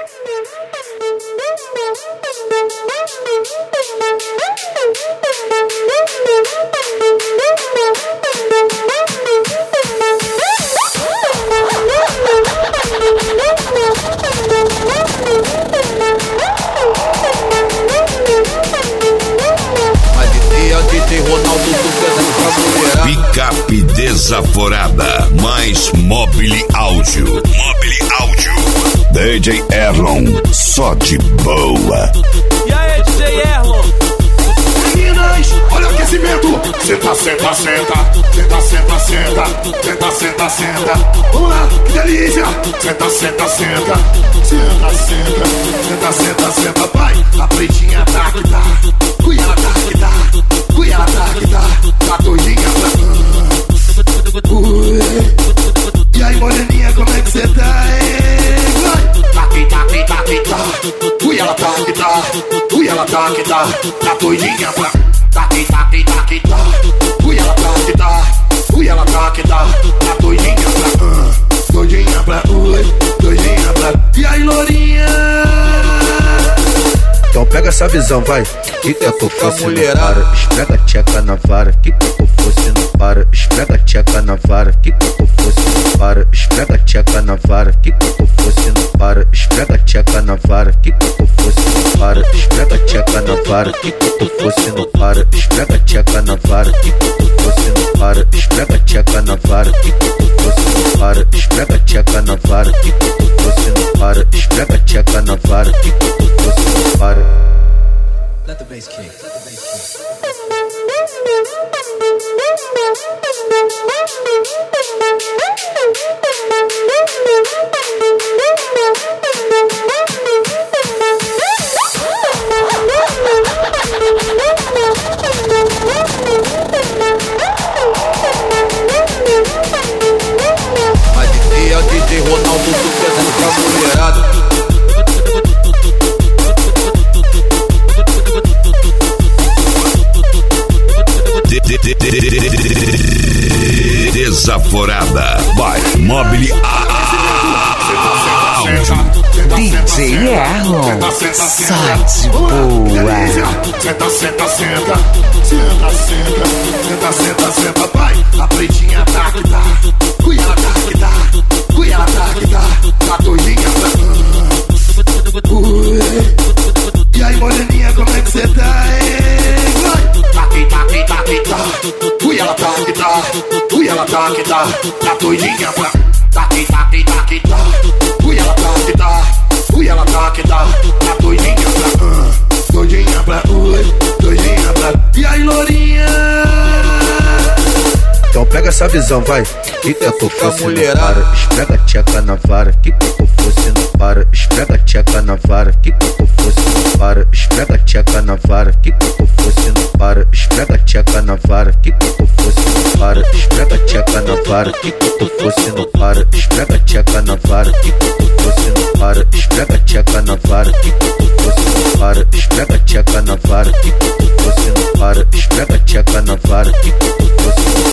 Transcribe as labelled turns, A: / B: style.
A: Picape Desaforada, mais Mobile Áudio. Mobile Áudio. DJ Erlon, só de boa.
B: E aí, DJ Erlon?
C: Meninas, olha o aquecimento. Senta, senta, senta. Senta, senta, senta. Senta, senta, senta. Vamos lá, que delícia. Senta, senta, senta. Senta, senta. Senta, senta, senta. Vai, a pretinha tá que tá. Cui ela tá que tá. Cui ela tá que tá. Tá doidinha pra... E aí, moreninha, como é que cê tá, hein? Vai! Tá que tá, que tá, que tá. Cui ela tá que tá. Cui ela tá que tá. Tá doidinha pra... Tá que tá, que tá, que tá. Cui ela tá que tá. Cui ela tá que tá. Tá doidinha pra... doidinha pra... doidinha pra... E aí, lourinha?
D: Então pega essa visão, vai. Que eu fosse não para. Esfrega a tcheca na vara. Que eu fosse não para. Esfrega a tcheca na vara. Que eu fosse não para. Esfrega a tcheca na vara. Que eu fosse não para. Esfrega a tcheca na vara. Que eu fosse não para. Esfrega a tcheca na vara. Que eu fosse não para. Esfrega a tcheca na vara. Que eu fosse não para. Esfrega a tcheca na vara. Que eu fosse não para. Esfrega a tcheca na vara. Que eu fosse não para. Esfrega a tcheca na vara. Que eu fosse não para.
B: Let the bass kick. Let the bass kick. Mas de dia, DJ Ronaldo, tu fazendo pra mulherada.
A: Desaforada, by Mobile Áudio.
E: DJ Erlon, só de boa.
C: Senta, senta, senta. Senta, senta. Senta, senta, senta. Vai, a pretinha tá que tá. Cui ela tá que tá. Cui ela tá que tá. Tá doidinha pra... E aí, moreninha, como é que cê tá, hein? Vai! Tá que tá, que tá, que tá. Cui ela tá que tá. Cui ela tá que tá. Tá doidinha pra... Tá que tá, que tá, que tá. Cui ela tá que tá. Cui ela tá que tá. Tá doidinha pra... doidinha pra... doidinha pra... E aí, lourinha?
D: Então pega essa visão, vai. Que eu fosse não para. Esfrega a tcheca na vara. Que eu fosse não para. Esfrega a tcheca na vara. Que eu fosse não para. Esfrega a tcheca na vara. Que eu fosse não para. Esfrega a tcheca na vara. Que eu fosse não para. Esfrega a tcheca na vara. Que eu fosse não para. Esfrega a tcheca na vara. Que eu fosse não para. Esfrega a tcheca na vara. Que eu fosse não para. Esfrega a tcheca na vara. Que eu fosse não para. Esfrega a tcheca na vara. Que eu fosse não